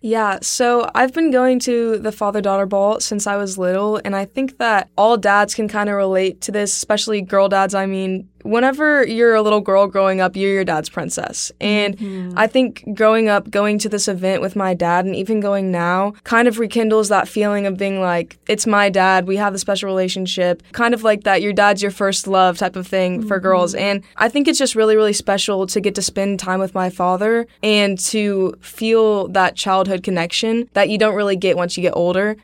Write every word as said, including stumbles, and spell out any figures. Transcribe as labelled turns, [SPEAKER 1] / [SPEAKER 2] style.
[SPEAKER 1] Yeah, so I've been going to the father-daughter ball since I was little, and I think that all dads can kind of relate to this, especially girl dads. I mean, whenever you're a little girl growing up, you're your dad's princess. And mm-hmm. I think growing up, going to this event with my dad, and even going now, kind of rekindles that feeling of being like, it's my dad, we have a special relationship, kind of like that your dad's your first love type of thing mm-hmm. for girls. And I think it's just really, really special to get to spend time with my father and to feel that childhood connection that you don't really get once you get older.